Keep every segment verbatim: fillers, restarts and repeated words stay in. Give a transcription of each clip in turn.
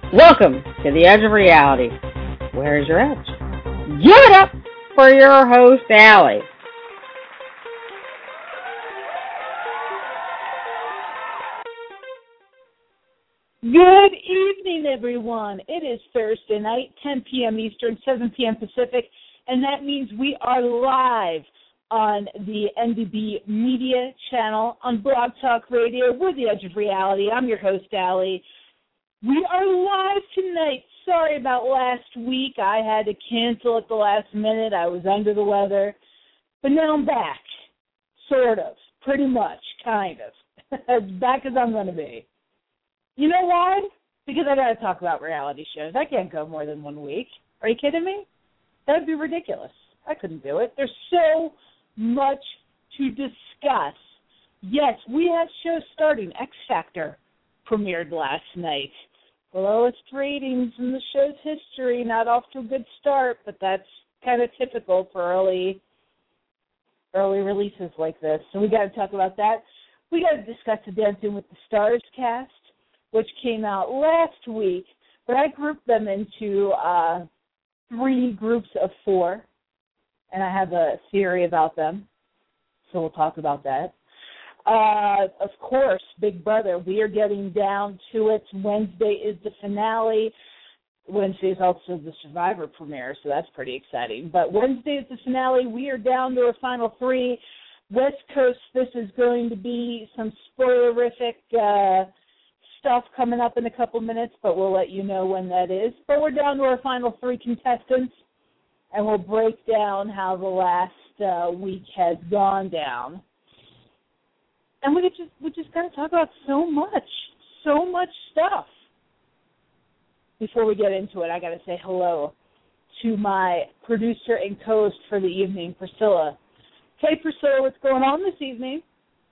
Welcome to the Edge of Reality. Where's your edge? Give it up for your host, Allie. Good evening, everyone. It is Thursday night, ten p.m. Eastern, seven p.m. Pacific, and that means we are live on the N D B Media channel on Blog Talk Radio. We're the Edge of Reality. I'm your host, Allie. We are live tonight. Sorry about last week. I had to cancel at the last minute. I was under the weather. But now I'm back. Sort of. Pretty much. Kind of. As back as I'm going to be. You know why? Because I got to talk about reality shows. I can't go more than one week. Are you kidding me? That would be ridiculous. I couldn't do it. There's so much to discuss. Yes, we have shows starting. X Factor premiered last night. The lowest ratings in the show's history, not off to a good start, but that's kind of typical for early early releases like this. So we got to talk about that. We got to discuss the Dancing with the Stars cast, which came out last week, but I grouped them into uh, three groups of four, and I have a theory about them, so we'll talk about that. Uh, of course, Big Brother, we are getting down to it. Wednesday is the finale. Wednesday is also the Survivor premiere, so that's pretty exciting. But Wednesday is the finale. We are down to our final three. West Coast, this is going to be some spoilerific uh, stuff coming up in a couple minutes, but we'll let you know when that is. But we're down to our final three contestants, and we'll break down how the last uh, week has gone down. And we just we just got to talk about so much, so much stuff. Before we get into it, I got to say hello to my producer and co-host for the evening, Priscilla. Hey, Priscilla, what's going on this evening?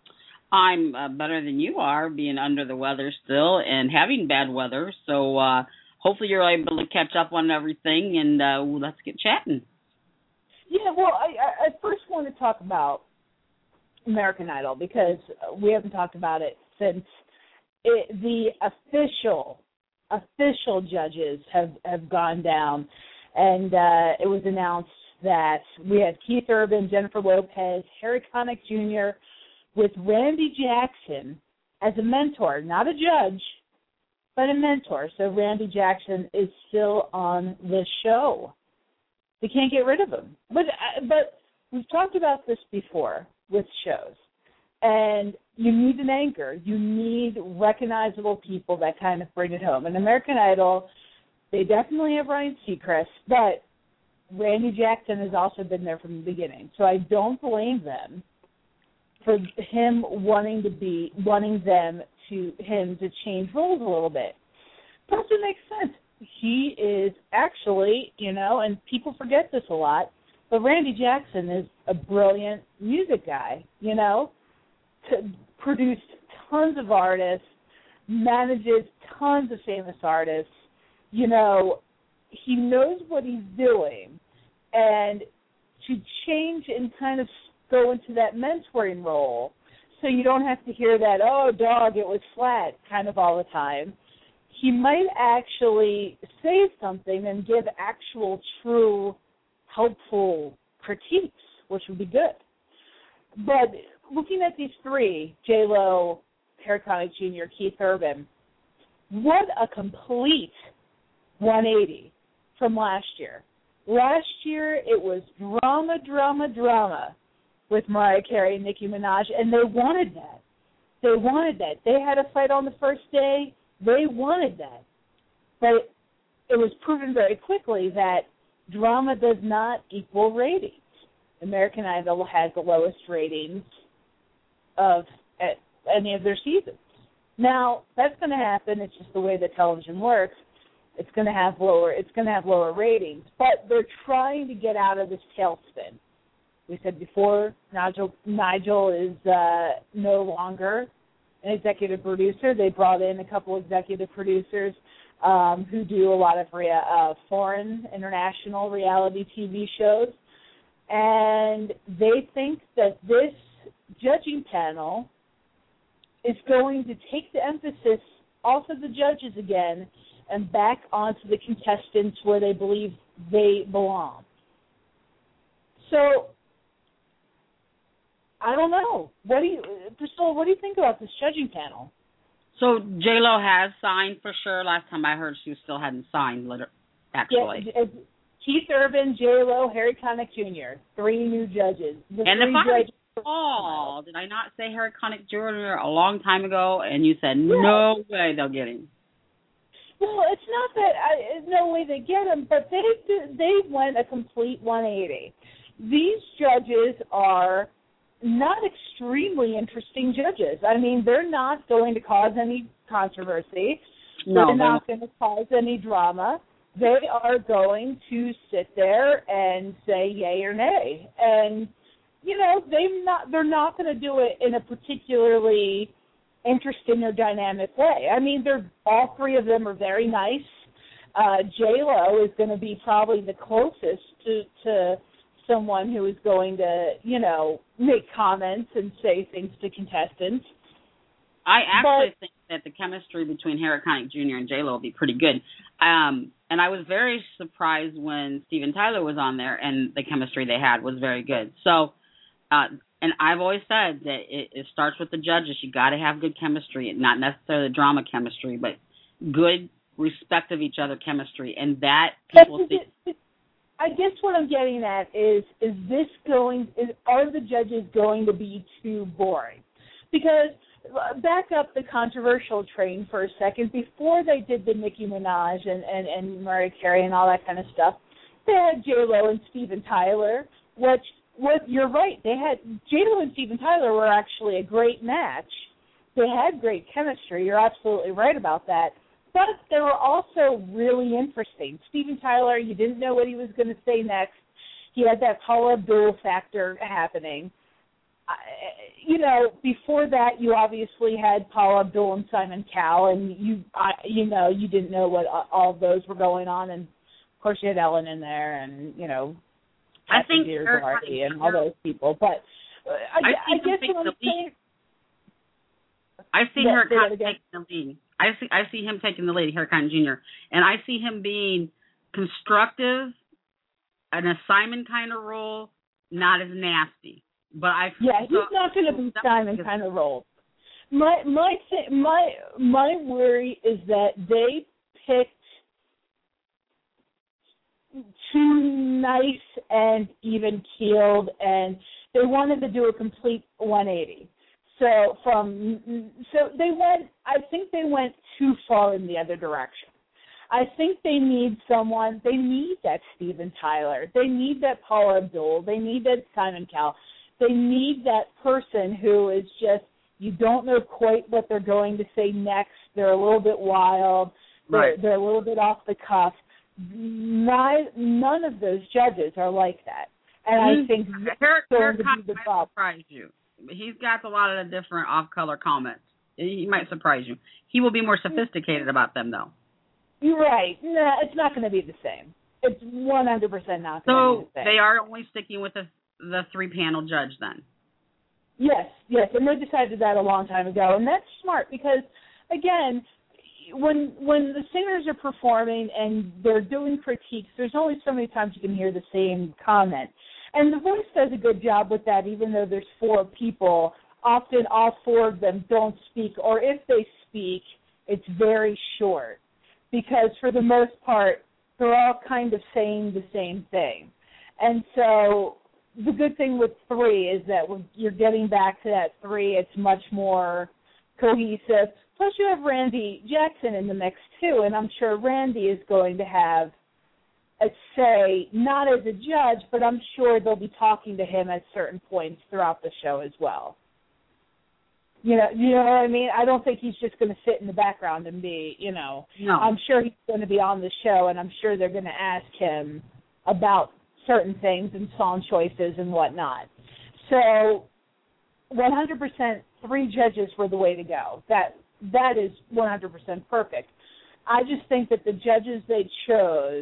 I'm uh, better than you are, being under the weather still and having bad weather. So uh, hopefully you're able to catch up on everything, and uh, well, let's get chatting. Yeah, well, I, I first want to talk about American Idol because we haven't talked about it since it, the official official judges have, have gone down, and uh, it was announced that we had Keith Urban, Jennifer Lopez, Harry Connick Junior with Randy Jackson as a mentor, not a judge, but a mentor. So Randy Jackson is still on the show. They can't get rid of him. But but we've talked about this before with shows. And you need an anchor. You need recognizable people that kind of bring it home. And American Idol, they definitely have Ryan Seacrest, but Randy Jackson has also been there from the beginning. So I don't blame them for him wanting to be, wanting them to, him to change roles a little bit. Plus it makes sense. He is actually, you know, and people forget this a lot, but Randy Jackson is a brilliant music guy, you know, to, produced tons of artists, manages tons of famous artists, you know, he knows what he's doing, and to change and kind of go into that mentoring role so you don't have to hear that, oh, dog, it was flat kind of all the time. He might actually say something and give actual, true, helpful critiques, which would be good. But looking at these three, J-Lo, Harry Connick Junior, Keith Urban, what a complete one eighty from last year. Last year, it was drama, drama, drama with Mariah Carey and Nicki Minaj, and they wanted that. They wanted that. They had a fight on the first day. They wanted that. But it was proven very quickly that drama does not equal ratings. American Idol has the lowest ratings of any of their seasons. Now, that's going to happen. It's just the way that television works. It's going to have lower. It's going to have lower ratings. But they're trying to get out of this tailspin. We said before, Nigel, Nigel is uh, no longer an executive producer. They brought in a couple executive producers um, who do a lot of rea- uh, foreign, international reality T V shows. And they think that this judging panel is going to take the emphasis off of the judges again and back onto the contestants where they believe they belong. So, I don't know. What do you, Priscilla, what do you think about this judging panel? So J-Lo has signed for sure. Last time I heard she still hadn't signed, actually. Yeah, Keith Urban, J-Lo, Harry Connick Junior Three new judges. The and three if I judges recall, did I not say Harry Connick Junior a long time ago, and you said, no way they'll get him? Well, it's not that I, there's no way they get him, but they they went a complete one eighty. These judges are not extremely interesting judges. I mean, they're not going to cause any controversy. No, they're not going to cause any drama. They are going to sit there and say yay or nay. And, you know, they're not, they're not going to do it in a particularly interesting or dynamic way. I mean, they're all three of them are very nice. Uh, J-Lo is going to be probably the closest to, to someone who is going to, you know, make comments and say things to contestants. I actually but, think that the chemistry between Harry Connick Junior and J-Lo will be pretty good. Um, and I was very surprised when Steven Tyler was on there, and the chemistry they had was very good. So, uh, and I've always said that it, it starts with the judges. You got to have good chemistry, not necessarily drama chemistry, but good respect of each other chemistry, and that people see. I guess what I'm getting at is, is this going, is, are the judges going to be too boring? Because, back up the controversial train for a second, before they did the Nicki Minaj and, and, and Mariah Carey and all that kind of stuff, they had J-Lo and Steven Tyler, which, what, you're right, they had, J-Lo and Steven Tyler were actually a great match. They had great chemistry, you're absolutely right about that. But they were also really interesting. Steven Tyler, you didn't know what he was going to say next. He had that Paula Abdul factor happening. I, you know, before that, you obviously had Paula Abdul and Simon Cowell, and you, I, you know, you didn't know what all of those were going on. And of course, you had Ellen in there, and you know, I think Hardy and all those people. But uh, I, I, I guess what I'm saying, I see yeah, her kind of taking the lead. I see I see him taking the lead, Harry Connick Junior And I see him being constructive, an assignment kind of role, not as nasty. But I yeah, he's not going to be Simon kind of role. My my th- my my worry is that they picked too nice and even keeled, and they wanted to do a complete one eighty. So from so they went. I think they went too far in the other direction. I think they need someone. They need that Steven Tyler. They need that Paula Abdul. They need that Simon Cowell. They need that person who is just, you don't know quite what they're going to say next. They're a little bit wild. They're, right. they're a little bit off the cuff. None, none of those judges are like that. And mm-hmm. I think that's going to be the problem. Surprise you. He's got a lot of different off-color comments. He might surprise you. He will be more sophisticated about them, though. You're right. No, it's not going to be the same. It's one hundred percent not going to so be the same. So they are only sticking with the, the three-panel judge then? Yes, yes. And they decided that a long time ago. And that's smart because, again, when when the singers are performing and they're doing critiques, there's only so many times you can hear the same comment. And The Voice does a good job with that, even though there's four people. Often all four of them don't speak, or if they speak, it's very short. Because for the most part, they're all kind of saying the same thing. And so the good thing with three is that when you're getting back to that three, it's much more cohesive. Plus you have Randy Jackson in the mix too, and I'm sure Randy is going to have a say, not as a judge, but I'm sure they'll be talking to him at certain points throughout the show as well. You know, you know what I mean? I don't think he's just going to sit in the background and be, you know, no. I'm sure he's going to be on the show, and I'm sure they're going to ask him about certain things and song choices and whatnot. So one hundred percent three judges were the way to go. That That is one hundred percent perfect. I just think that the judges they chose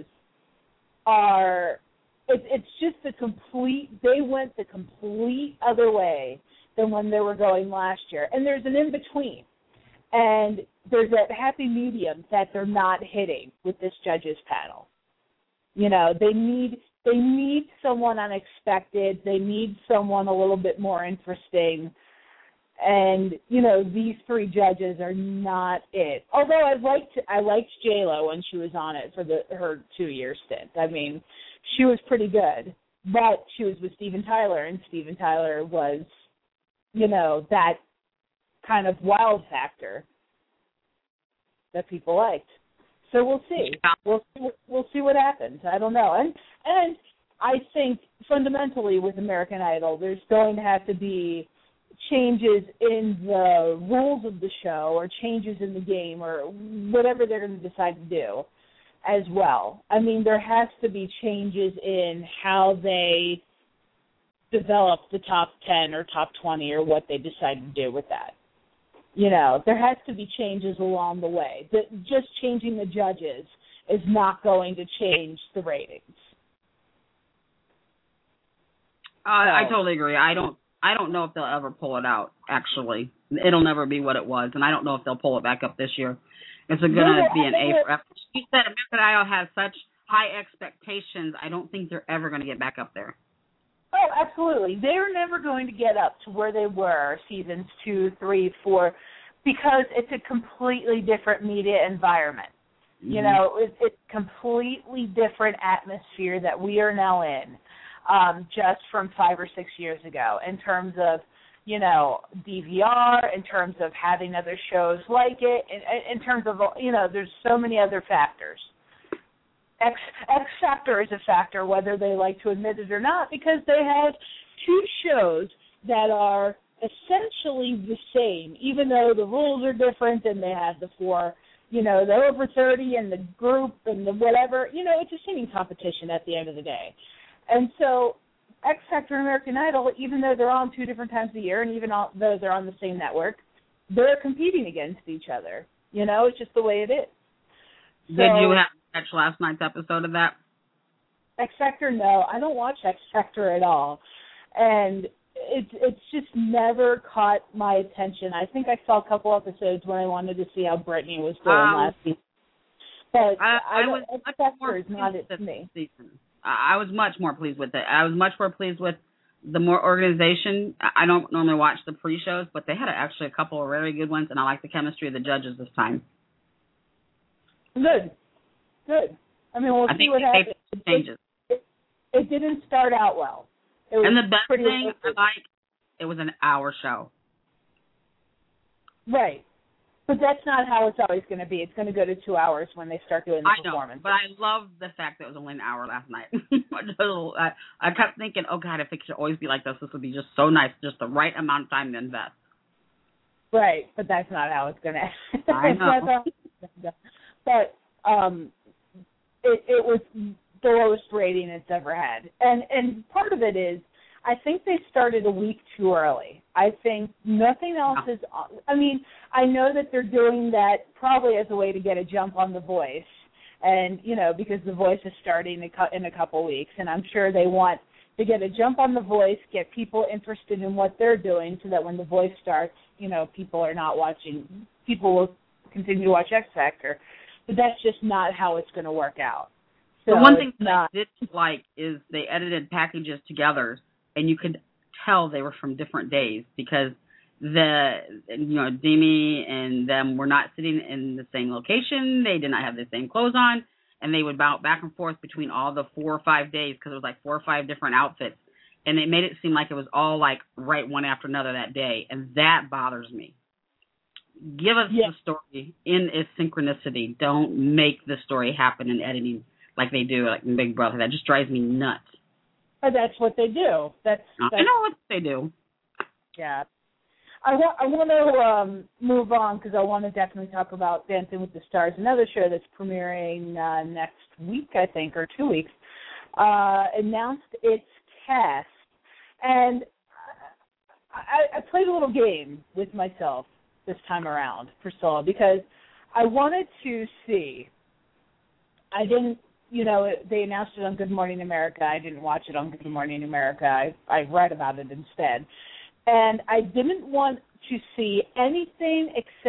are, it, it's just the complete, they went the complete other way than when they were going last year. And there's an in-between. And there's that happy medium that they're not hitting with this judges panel. You know, they need they need someone unexpected. They need someone a little bit more interesting. And, you know, these three judges are not it. Although I liked I liked J-Lo when she was on it for the her two-year stint. I mean, she was pretty good. But she was with Steven Tyler, and Steven Tyler was, you know, that kind of wild factor that people liked. So we'll see. We'll see. We'll see what happens. I don't know. And and I think fundamentally with American Idol, there's going to have to be changes in the rules of the show, or changes in the game, or whatever they're going to decide to do as well. I mean, there has to be changes in how they develop the top ten or top twenty, or what they decide to do with that. You know, there has to be changes along the way. The, just changing the judges is not going to change the ratings. Uh, I totally agree. I don't. I don't know if they'll ever pull it out. Actually, it'll never be what it was, and I don't know if they'll pull it back up this year. It's going to be an A for effort. She said American Idol has such high expectations. I don't think they're ever going to get back up there. Oh, absolutely. They're never going to get up to where they were seasons two, three, four, because it's a completely different media environment. Mm-hmm. You know, it, it's completely different atmosphere that we are now in, um, just from five or six years ago, in terms of, you know, D V R, in terms of having other shows like it, in, in terms of, you know, there's so many other factors. X, X Factor is a factor, whether they like to admit it or not, because they have two shows that are essentially the same, even though the rules are different and they have the four, you know, the over thirty and the group and the whatever. You know, it's a singing competition at the end of the day. And so X Factor and American Idol, even though they're on two different times a year, and even though they're on the same network, they're competing against each other. You know, it's just the way it is. Did so, you have catch last night's episode of that? X Factor, no. I don't watch X Factor at all. And it's it's just never caught my attention. I think I saw a couple episodes when I wanted to see how Brittany was doing um, last season. But I, I, I was X Factor is not it to me. Season. I was much more pleased with it. I was much more pleased with the more organization. I don't normally watch the pre-shows, but they had actually a couple of very good ones, and I like the chemistry of the judges this time. Good. Good. I mean, we'll I see what happens. It changes. It, it, it didn't start out well. It was and the best pretty thing awkward. I like, it was an hour show. Right. But that's not how it's always going to be. It's going to go to two hours when they start doing the I performance. know, but I love the fact that it was only an hour last night. I, I kept thinking, oh, God, if it could always be like this, this would be just so nice, just the right amount of time to invest. Right, but that's not how it's going to I know. But um, it, it was the lowest rating it's ever had. And, and part of it is, I think they started a week too early. I think nothing else is – I mean, I know that they're doing that probably as a way to get a jump on The Voice, and, you know, because The Voice is starting in a couple weeks, and I'm sure they want to get a jump on The Voice, get people interested in what they're doing so that when The Voice starts, you know, people are not watching – people will continue to watch X Factor. But that's just not how it's going to work out. So the one thing that not, I did like is they edited packages together, and you could tell they were from different days because the, you know, Demi and them were not sitting in the same location. They did not have the same clothes on, and they would bounce back and forth between all the four or five days because it was like four or five different outfits. And it made it seem like it was all like right one after another that day, and that bothers me. Give us yeah. the story in its synchronicity. Don't make the story happen in editing like they do, like in Big Brother. That just drives me nuts. But that's what they do. That's, that's I know what they do. Yeah. I want I want to um, move on because I want to definitely talk about Dancing with the Stars, another show that's premiering uh, next week, I think, or two weeks, uh, announced its cast. And I, I played a little game with myself this time around, Priscilla, because I wanted to see, I didn't, you know, they announced it on Good Morning America. I didn't watch it on Good Morning America. I, I read about it instead. And I didn't want to see anything except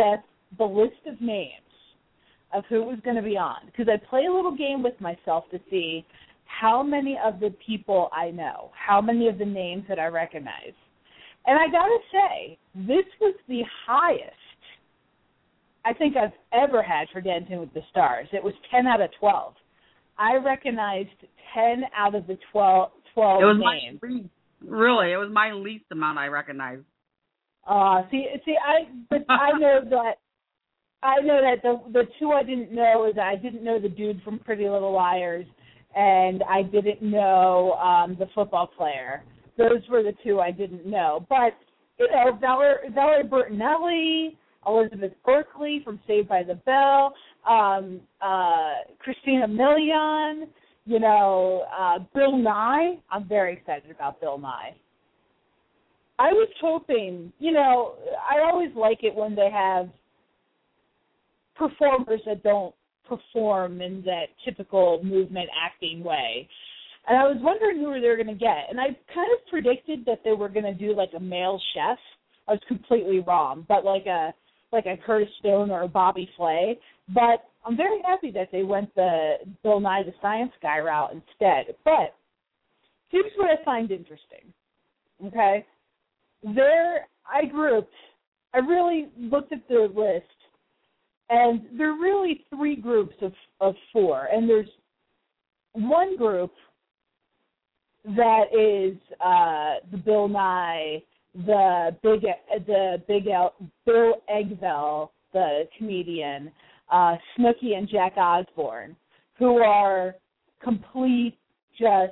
the list of names of who was going to be on, because I play a little game with myself to see how many of the people I know, how many of the names that I recognize. And I got to say, this was the highest I think I've ever had for Dancing with the Stars. It was ten out of twelve. I recognized ten out of the twelve, twelve it was names. My least, really, it was my least amount I recognized. Uh, see, see, I, but I know that, I know that the the two I didn't know is I didn't know the dude from Pretty Little Liars, and I didn't know um, the football player. Those were the two I didn't know. But, you know, Valerie, Valerie Bertinelli, Elizabeth Berkley from Saved by the Bell, um, uh, Christina Milian, you know, uh, Bill Nye. I'm very excited about Bill Nye. I was hoping, you know, I always like it when they have performers that don't perform in that typical movement acting way. And I was wondering who they were going to get. And I kind of predicted that they were going to do like a male chef. I was completely wrong, but like a like a Curtis Stone or a Bobby Flay. But I'm very happy that they went the Bill Nye the Science Guy route instead. But here's what I find interesting, okay? There, I grouped, I really looked at the list, and there are really three groups of, of four. And there's one group that is uh, the Bill Nye, the big, the big El, Bill Engvall, the comedian, uh, Snooki and Jack Osborne, who are complete just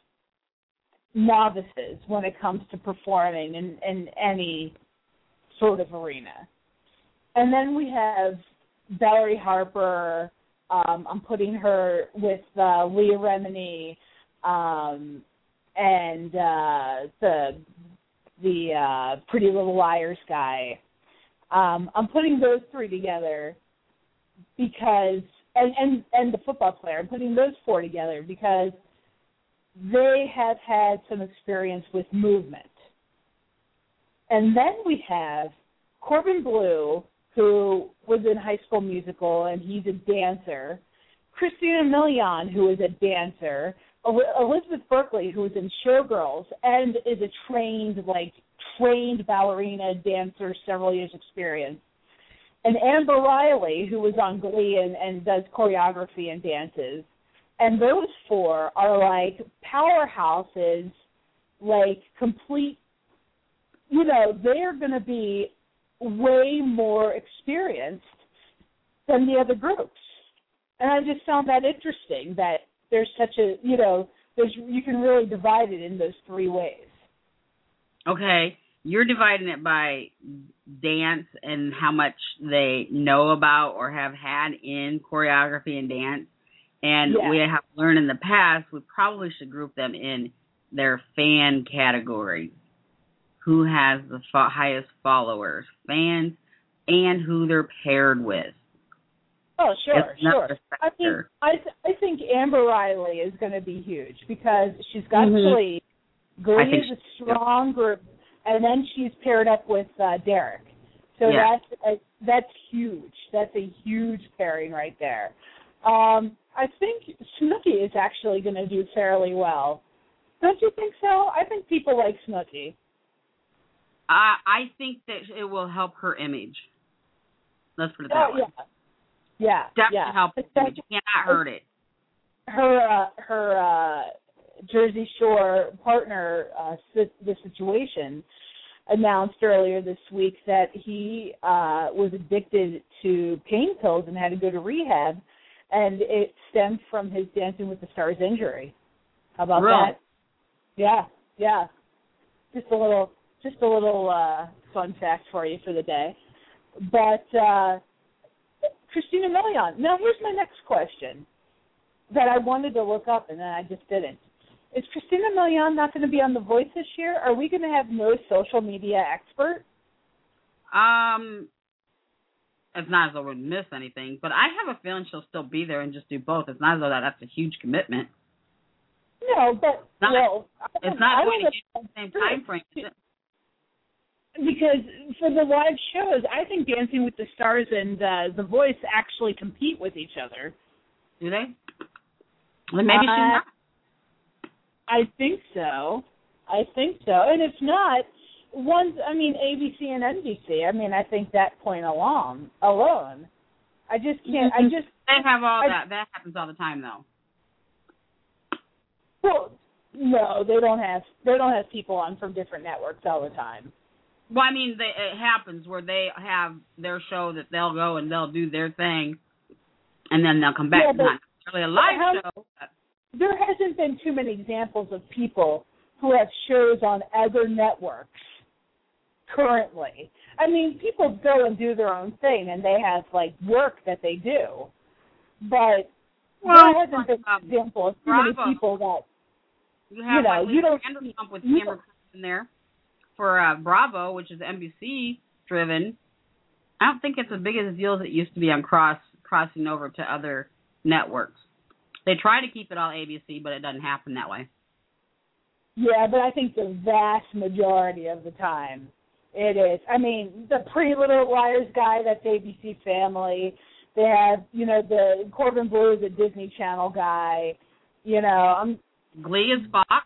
novices when it comes to performing in, in any sort of arena. And then we have Valerie Harper. Um, I'm putting her with uh, Leah Remini um, and uh, the the uh, Pretty Little Liars guy. Um, I'm putting those three together because, and, and, and the football player, I'm putting those four together because they have had some experience with movement. And then we have Corbin Bleu, who was in High School Musical, and he's a dancer. Christina Milian, who is a dancer. Elizabeth Berkley, who is in Showgirls and is a trained, like, trained ballerina dancer, several years experience. And Amber Riley, who was on Glee and, and does choreography and dances. And those four are, like, powerhouses, like, complete, you know, they're going to be way more experienced than the other groups. And I just found that interesting that there's such a, you know, there's you can really divide it in those three ways. Okay. You're dividing it by dance and how much they know about or have had in choreography and dance. And yeah. we have learned in the past, we probably should group them in their fan category. Who has the fo- highest followers, fans, and who they're paired with. Oh, sure, sure. I think factor. I th- I think Amber Riley is going to be huge because she's got Mm-hmm. Glee. Glee is a strong group, and then she's paired up with uh, Derek. So yeah. that's uh, that's huge. That's a huge pairing right there. Um, I think Snooki is actually going to do fairly well. Don't you think so? I think people like Snooki. Uh, I think that it will help her image. Let's put it that oh, way. Yeah. Yeah, Definitely yeah. help. You cannot hurt it. Her, uh, her uh, Jersey Shore partner, uh, the situation, announced earlier this week that he uh, was addicted to pain pills and had to go to rehab, and it stemmed from his Dancing with the Stars injury. How about really? that? Yeah, yeah. Just a little, just a little uh, fun fact for you for the day. But. Uh, Christina Milian. Now, here's my next question that I wanted to look up and then I just didn't. Is Christina Milian not going to be on The Voice this year? Are we going to have no social media expert? Um, it's not as though we'd miss anything, but I have a feeling she'll still be there and just do both. It's not as though that that's a huge commitment. No, but not, well, it's not going to get the same time frame. Is it? because for the live shows, I think Dancing with the Stars and uh, The Voice actually compete with each other. Do they? Well, maybe she's uh, not. I think so. I think so. And if not, one's, I mean, A B C and N B C. I mean, I think that point alone, alone. I just can't, I just. They have all I, that. That happens all the time, though. Well, no, they don't have, they don't have people on from different networks all the time. Well, I mean, they, it happens where they have their show that they'll go and they'll do their thing, and then they'll come back. Yeah, It's not necessarily a live how, show. There hasn't been too many examples of people who have shows on other networks currently. I mean, people go and do their own thing, and they have, like, work that they do. But well, there hasn't been um, an example of too Bravo. many people that, you, have, you know, like, you don't... Vanderpump with you Cameron in there for uh, Bravo, which is N B C-driven. I don't think it's as big a deal as it used to be on cross crossing over to other networks. They try to keep it all A B C, but it doesn't happen that way. Yeah, but I think the vast majority of the time it is. I mean, the Pretty Little Liars guy, that's A B C Family. They have, you know, the Corbin Bleu, the Disney Channel guy. You know, I'm... Glee is Fox.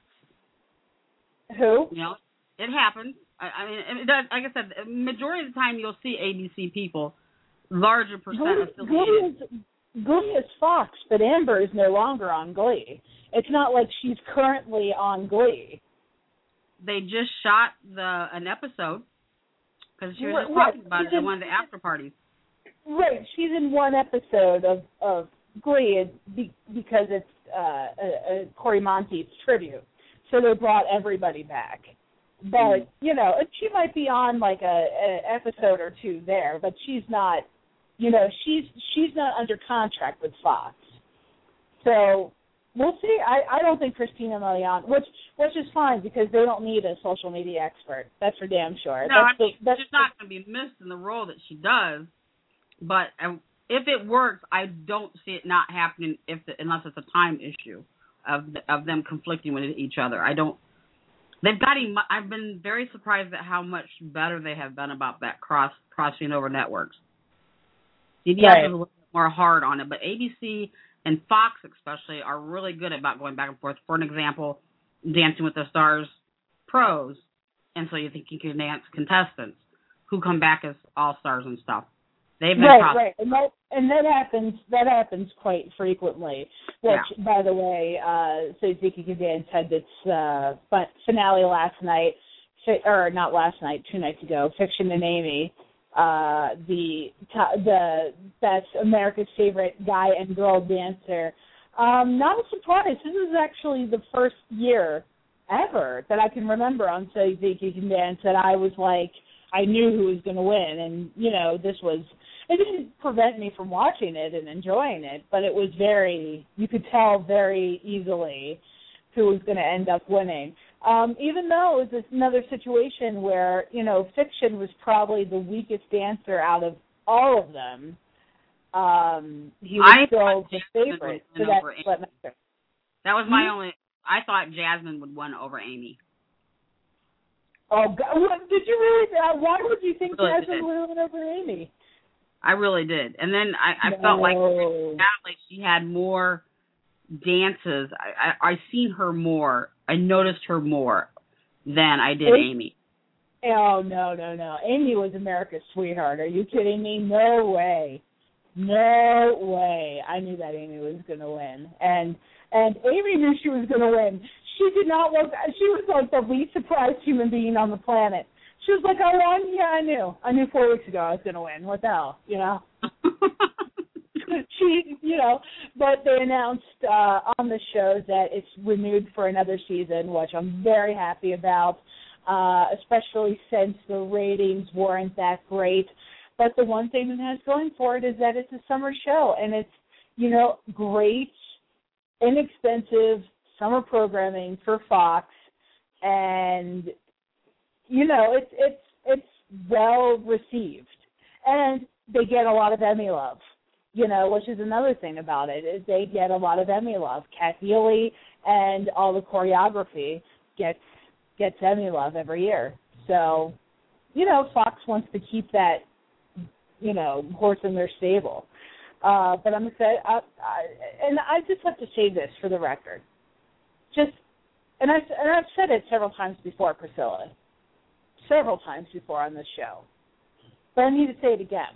Who? You know, it happens. I, I mean, it does, like I said, the majority of the time you'll see A B C people, larger percent Glee, Glee affiliated. is, Glee is Fox, but Amber is no longer on Glee. It's not like she's currently on Glee. They just shot the an episode because she was Right, just talking right. about She's it at in- one of the after parties. Right, she's in one episode of, of Glee be, because it's uh, a, a Cory Monteith tribute. So they brought everybody back. But, you know, she might be on like a, a episode or two there, but she's not, you know, she's she's not under contract with Fox. So we'll see. I, I don't think Christina Milian, which which is fine because they don't need a social media expert. That's for damn sure. No, that's I mean, the, that's she's not going to be missed in the role that she does. But uh, if it works, I don't see it not happening if the, unless it's a time issue of of them conflicting with each other. I don't. They've got. I've been very surprised at how much better they have been about that cross crossing over networks. C B S Right. is a little bit more hard on it, but A B C and Fox especially are really good about going back and forth. For an example, Dancing with the Stars pros, and so you think you can dance contestants who come back as all stars and stuff. They've been right, cross- right, and that and that happens. That happens quite frequently. Which, Yeah. by the way, uh, so Ziki Kazan had its uh, finale last night, or not last night, two nights ago. Fiction and Amy, uh, the the best America's favorite guy and girl dancer. Um, not a surprise. This is actually the first year ever that I can remember on So Ziki Can Dance that I was like, I knew who was going to win, and you know, this was. It didn't prevent me from watching it and enjoying it, but it was very, you could tell very easily who was going to end up winning. Um, even though it was another situation where, you know, Fiction was probably the weakest dancer out of all of them. Um, he was I still thought the Jasmine favorite. would So win that's over Amy. what matters. That was my Hmm? only. I thought Jasmine would win over Amy. Oh, God. What, did you really? Uh, why would you think Really Jasmine did. would win over Amy? I really did. And then I, I No. felt like like she had more dances. I, I I seen her more. I noticed her more than I did Amy? Amy. Oh, no, no, no. Amy was America's sweetheart. Are you kidding me? No way. No way. I knew that Amy was going to win. And and Amy knew she was going to win. She did not look, she was like the least surprised human being on the planet. She was like, I won? Yeah, I knew. I knew four weeks ago I was going to win. What the hell, you know? She, you know, but they announced uh, on the show that it's renewed for another season, which I'm very happy about, uh, especially since the ratings weren't that great. But the one thing that has going for it is that it's a summer show, and it's, you know, great, inexpensive summer programming for Fox, and you know, it's it's it's well received, and they get a lot of Emmy love. You know, which is another thing about it, is they get a lot of Emmy love. Kat Healy and all the choreography gets gets Emmy love every year. So, you know, Fox wants to keep that, you know, horse in their stable. Uh, but I'm excited, I, I, and I just have to say this for the record. Just, and I've, and I've said it several times before, Priscilla, several times before on this show, but I need to say it again.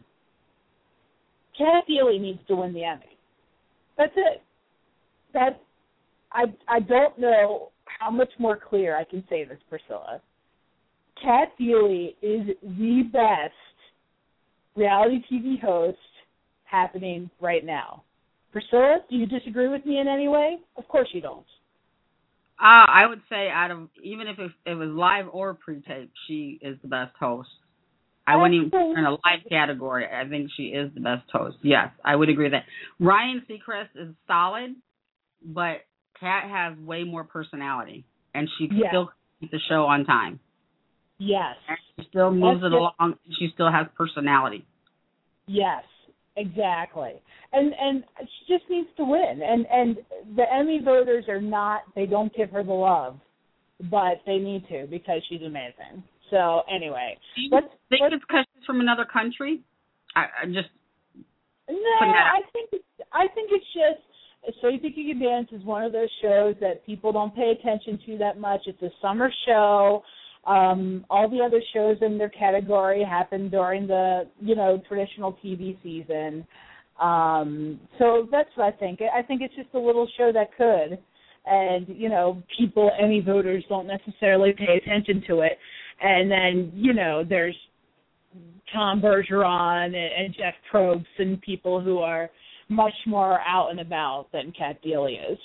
Kat Deely needs to win the Emmy. That's it. That I I don't know how much more clear I can say this, Priscilla. Kat Deely is the best reality T V host happening right now. Priscilla, do you disagree with me in any way? Of course you don't. Uh, I would say out of, even if it, it was live or pre-tape, she is the best host. I wouldn't even put her in a live category. I think she is the best host. Yes, I would agree with that. Ryan Seacrest is solid, but Kat has way more personality, and she can yes. still keep the show on time. Yes. And she still moves That's it it. along. She still has personality. Yes, exactly. And and she just needs to win. And and the Emmy voters are not, they don't give her the love, but they need to because she's amazing. So anyway, Do you let's, think let's, it's because she's from another country? I, I just no, putting that out. I think it's, I think it's just So You Think You Can Dance is one of those shows that people don't pay attention to that much. It's a summer show. Um, all the other shows in their category happen during the, you know, traditional T V season. Um, so that's what I think. I think it's just a little show that could. And, you know, people, Emmy voters don't necessarily pay attention to it. And then, you know, there's Tom Bergeron and, and Jeff Probst and people who are much more out and about than Kat Deely is.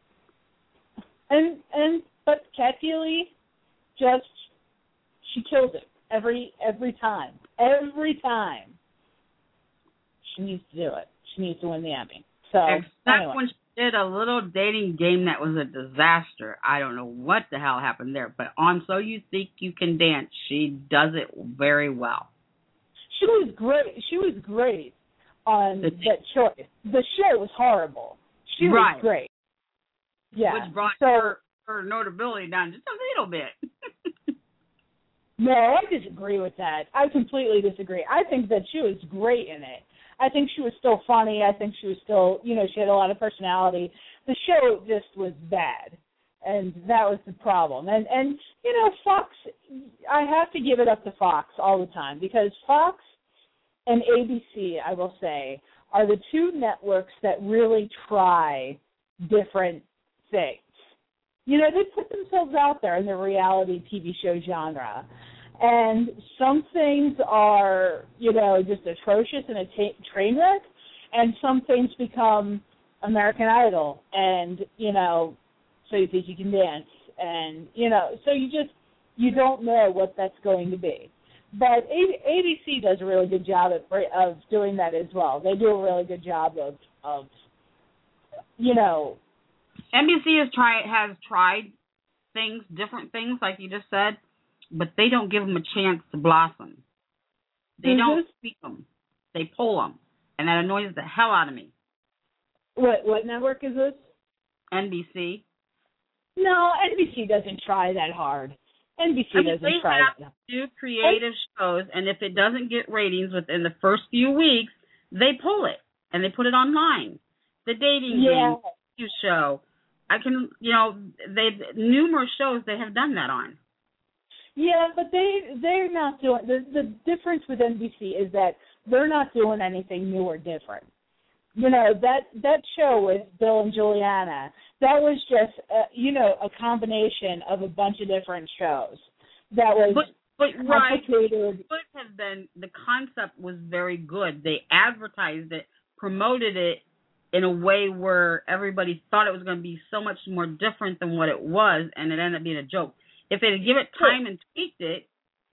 And, and but Kat Deely just, she kills it every every time. Every time. She needs to do it. She needs to win the Emmy. So, Except anyway. when she did a little dating game that was a disaster. I don't know what the hell happened there, but on So You Think You Can Dance, she does it very well. She was great. She was great on The, that choice. The show was horrible. She right. was great. Yeah. Which brought so, her, her notability down just a little bit. No, I disagree with that. I completely disagree. I think that she was great in it. I think she was still funny. I think she was still, you know, she had a lot of personality. The show just was bad, and that was the problem. And, and you know, Fox, I have to give it up to Fox all the time because Fox and A B C, I will say, are the two networks that really try different things. You know, they put themselves out there in the reality T V show genre. And some things are, you know, just atrocious and a t- train wreck, and some things become American Idol and, you know, So You Think You Can Dance. And, you know, so you just, you don't know what that's going to be. But A- ABC does a really good job at, of doing that as well. They do a really good job of, of you know. N B C has tried, has tried things, different things, like you just said, but they don't give them a chance to blossom. They mm-hmm. don't speak them. They pull them, and that annoys the hell out of me. What what network is this? N B C. No, N B C doesn't try that hard. N B C I mean, doesn't they try have that. They do creative shows, and if it doesn't get ratings within the first few weeks, they pull it, and they put it online. The dating yeah. game show. I can, you know, they numerous shows they have done that on. Yeah, but they they're not doing the the difference with N B C is that they're not doing anything new or different. You know, that that show with Bill and Juliana, that was just uh, you know, a combination of a bunch of different shows. That was but, but complicated. Right. It could have been, the concept was very good. They advertised it, promoted it in a way where everybody thought it was going to be so much more different than what it was, and it ended up being a joke. If they had given it time and tweaked it,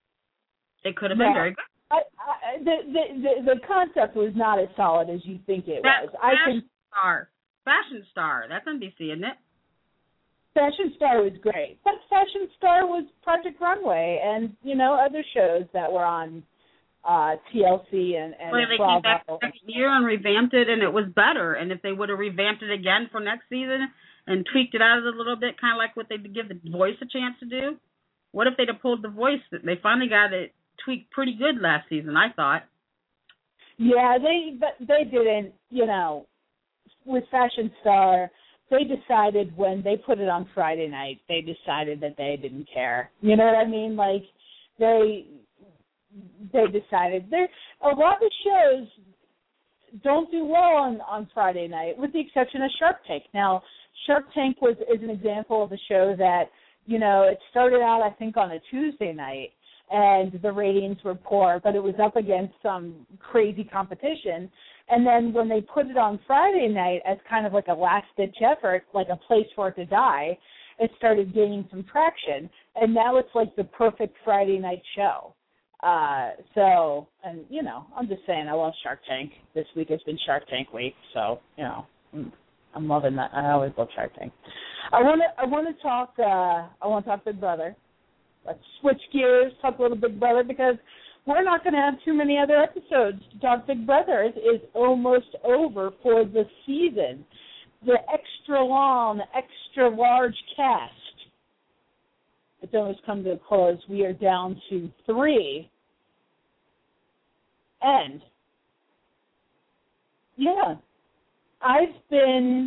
it could have been yeah. very good. I, I, the, the the the concept was not as solid as you think it that, was. I Fashion can, Star, Fashion Star, that's N B C, isn't it? Fashion Star was great, but Fashion Star was Project Runway and you know other shows that were on uh, T L C and and well, they came back the second year and revamped it, and it was better. And if they would have revamped it again for next season and tweaked it out a little bit, kind of like what they give The Voice a chance to do. What if they'd have pulled The Voice? They finally got it tweaked pretty good last season, I thought. Yeah, they but they didn't, you know, with Fashion Star, they decided when they put it on Friday night, they decided that they didn't care. You know what I mean? Like, they they decided. There, a lot of shows don't do well on, on Friday night, with the exception of Shark Tank. Now, Shark Tank was is an example of a show that, you know, it started out, I think, on a Tuesday night, and the ratings were poor, but it was up against some crazy competition. And then when they put it on Friday night as kind of like a last-ditch effort, like a place for it to die, it started gaining some traction. And now it's like the perfect Friday night show. Uh, so, and, you know, I'm just saying, I love Shark Tank. This week has been Shark Tank week, so, you know, I'm loving that. I always love Shark Tank. I want to I want to talk, uh, I want to talk Big Brother. Let's switch gears, talk a little Big Brother, because we're not going to have too many other episodes to talk Big Brother. It is almost over for the season. The extra long, extra large cast, it's almost come to a close. We are down to three. And, yeah, I've been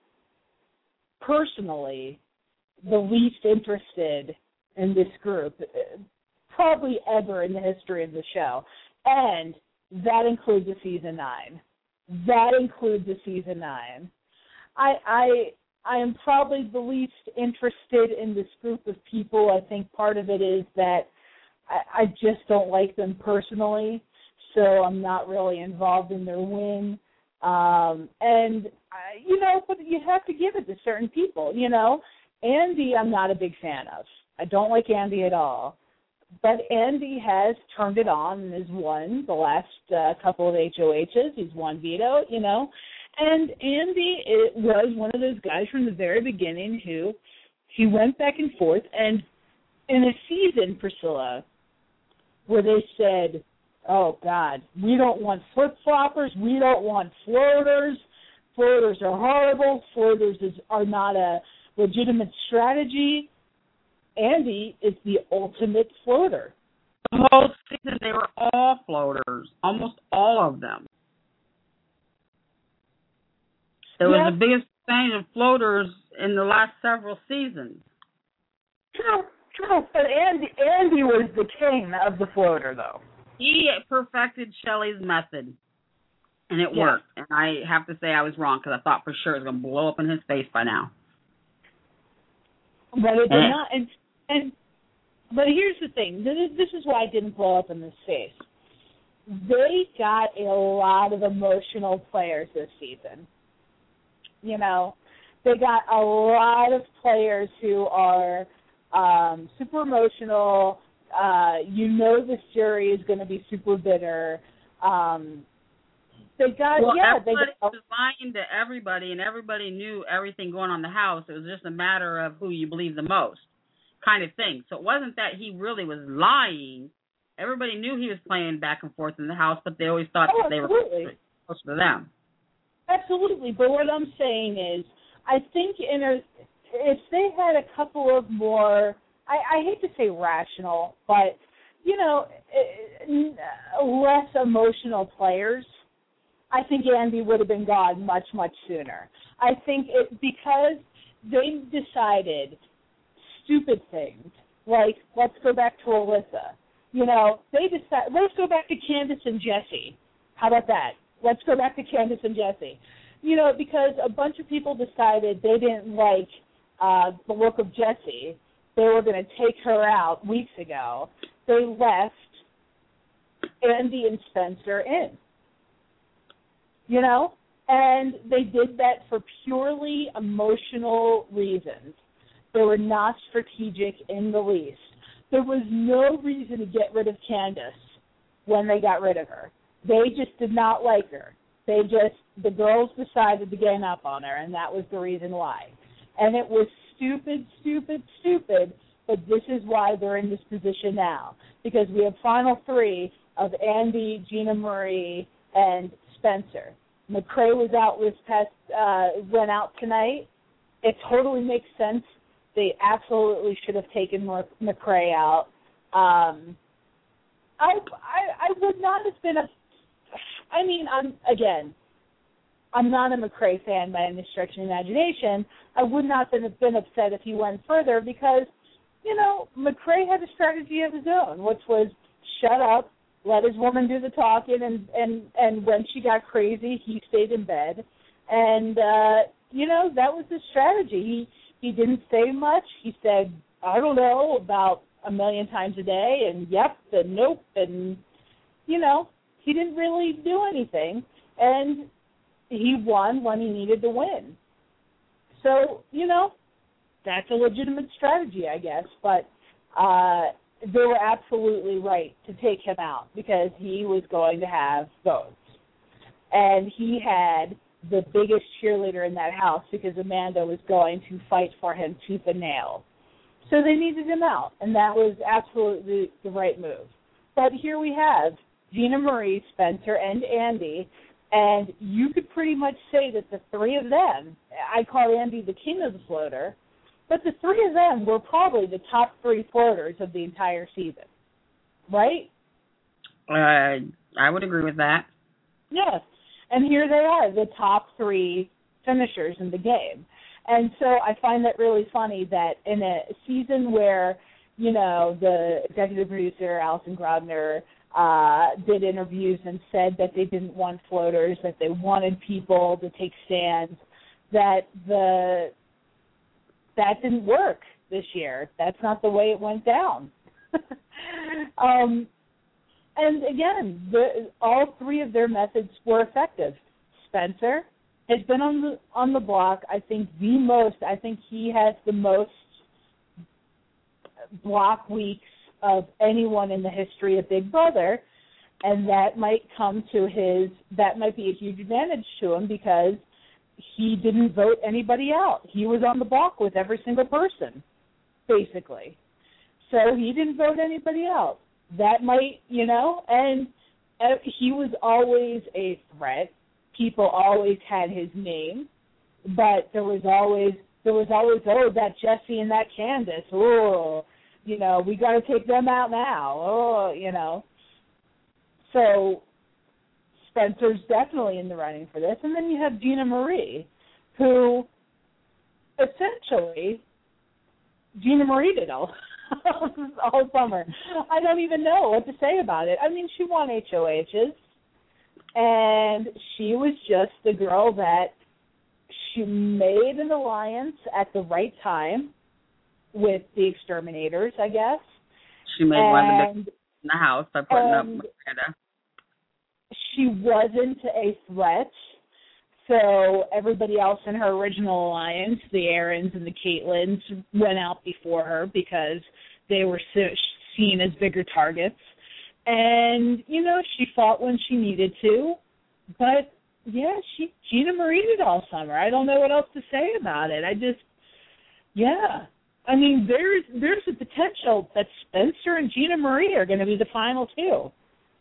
personally the least interested in this group, probably ever in the history of the show. And that includes a season nine. That includes a season nine. I I I am probably the least interested in this group of people. I think part of it is that I, I just don't like them personally, so I'm not really involved in their win. Um, and, I, you know, but you have to give it to certain people, you know. Andy, I'm not a big fan of. I don't like Andy at all. But Andy has turned it on and has won the last uh, couple of H O Hs. He's won veto, you know. And Andy it was one of those guys from the very beginning who he went back and forth. And in a season, Priscilla, where they said, oh, God, we don't want flip-floppers. We don't want floaters. Floaters are horrible. Floaters is, are not a legitimate strategy. Andy is the ultimate floater. The whole season, they were all floaters, almost all of them. There was yeah. the biggest percentage of floaters in the last several seasons. True, true. But Andy, Andy was the king of the floater, though. He perfected Shelley's method, and it yeah. worked. And I have to say I was wrong, because I thought for sure it was going to blow up in his face by now. But it did and not. And, and but here's the thing. This is, this is why it didn't blow up in his face. They got a lot of emotional players this season. You know, they got a lot of players who are um, super emotional. Uh, you know this jury is going to be super bitter. Um, they got, well, yeah. everybody they got, was lying to everybody, and everybody knew everything going on in the house. It was just a matter of who you believe the most kind of thing. So it wasn't that he really was lying. Everybody knew he was playing back and forth in the house, but they always thought oh, that they absolutely. were close to them. Absolutely, but what I'm saying is, I think in a, if they had a couple of more, I, I hate to say rational, but, you know, less emotional players, I think Andy would have been gone much, much sooner. I think it because they decided stupid things, like let's go back to Alyssa. You know, they decided, let's go back to Candace and Jesse. How about that? Let's go back to Candace and Jesse. You know, because a bunch of people decided they didn't like uh, the look of Jesse. They were going to take her out weeks ago. They left Andy and Spencer in. You know? And they did that for purely emotional reasons. They were not strategic in the least. There was no reason to get rid of Candace when they got rid of her. They just did not like her. They just, the girls decided to gang up on her, and that was the reason why. And it was stupid, stupid, stupid, but this is why they're in this position now. Because we have final three of Andy, Gina Marie, and Spencer. McCrae was out this past, uh, went out tonight. It totally makes sense. They absolutely should have taken McCrae out. Um, I, I I would not have been a. I mean, I'm again. I'm not a McRae fan by any stretch of the imagination. I would not have been upset if he went further because, you know, McRae had a strategy of his own, which was shut up, let his woman do the talking, and and and when she got crazy, he stayed in bed, and uh, you know, that was his strategy. He he didn't say much. He said, I don't know, about a million times a day, and yep, and nope, and you know, he didn't really do anything, and he won when he needed to win. So, you know, that's a legitimate strategy, I guess, but uh, they were absolutely right to take him out because he was going to have votes. And he had the biggest cheerleader in that house because Amanda was going to fight for him tooth and nail. So they needed him out, and that was absolutely the right move. But here we have Gina Marie, Spencer, and Andy, and you could pretty much say that the three of them, I call Andy the king of the floater, but the three of them were probably the top three floaters of the entire season, right? Uh, I would agree with that. Yes, and here they are, the top three finishers in the game. And so I find that really funny that in a season where, you know, the executive producer, Allison Grobner, uh, did interviews and said that they didn't want floaters, that they wanted people to take stands, that the that didn't work this year. That's not the way it went down. um, and again, the, all three of their methods were effective. Spencer has been on the on the block, I think the most. I think he has the most block weeks of anyone in the history of Big Brother, and that might come to his, that might be a huge advantage to him because he didn't vote anybody out. He was on the block with every single person, basically. So he didn't vote anybody out. That might, you know, and uh, he was always a threat. People always had his name, but there was always, there was always, oh, that Jesse and that Candace, oh, you know, we got to take them out now. Oh, you know. So Spencer's definitely in the running for this. And then you have Gina Marie, who essentially, Gina Marie did all, all summer. I don't even know what to say about it. I mean, she won H O H's, and she was just the girl that she made an alliance at the right time with the exterminators, I guess. She made and, one of the big in the house by putting up Miranda. She wasn't a threat, so everybody else in her original alliance, the Aarons and the Caitlins, went out before her because they were seen as bigger targets. And, you know, she fought when she needed to, but, yeah, she Gina Marie did all summer. I don't know what else to say about it. I just, yeah. I mean, there's there's a potential that Spencer and Gina Marie are going to be the final two.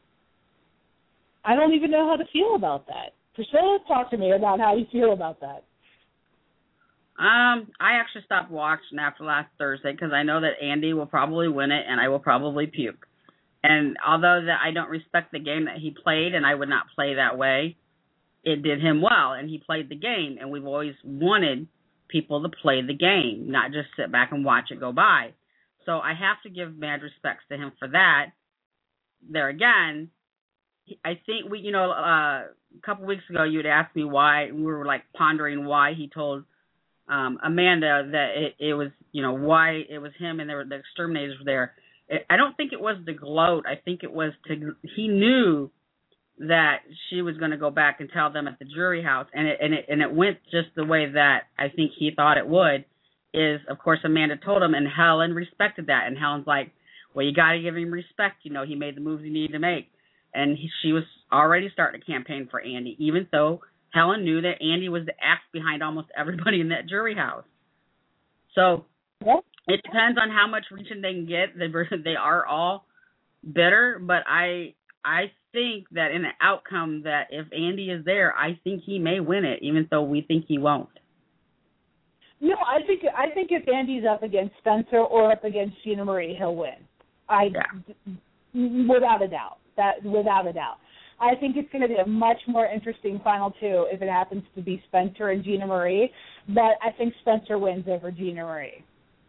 I don't even know how to feel about that. Priscilla, talk to me about how you feel about that. Um, I actually stopped watching after last Thursday because I know that Andy will probably win it and I will probably puke. And although that I don't respect the game that he played and I would not play that way, it did him well and he played the game, and we've always wanted people to play the game, not just sit back and watch it go by. So I have to give mad respects to him for that. There again, I think we, you know, uh, a couple weeks ago you had asked me why, we were like pondering why he told um, Amanda that it, it was, you know, why it was him and there were, the exterminators were there. It, I don't think it was to gloat. I think it was to, he knew that she was going to go back and tell them at the jury house, and it, and it and it went just the way that I think he thought it would. Is of course Amanda told him, and Helen respected that, and Helen's like, well, you got to give him respect. You know, he made the moves he needed to make, and he, she was already starting a campaign for Andy, even though Helen knew that Andy was the axe behind almost everybody in that jury house. So it depends on how much reaching they can get. They they are all bitter, but I. I think that in the outcome that if Andy is there, I think he may win it, even though we think he won't. No, I think I think if Andy's up against Spencer or up against Gina Marie, he'll win. I, yeah. without a doubt. That without a doubt. I think it's going to be a much more interesting final two if it happens to be Spencer and Gina Marie, but I think Spencer wins over Gina Marie.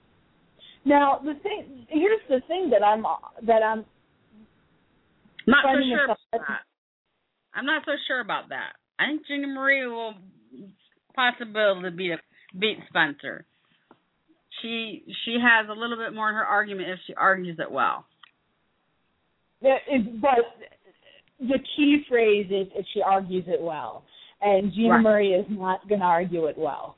Now, the thing here's the thing that I'm that I'm not so sure about that. I'm not so sure about that. I think Gina Marie will possibly beat beat Spencer. She she has a little bit more in her argument if she argues it well. It, it, but the key phrase is if she argues it well, and Gina right. Marie is not going to argue it well.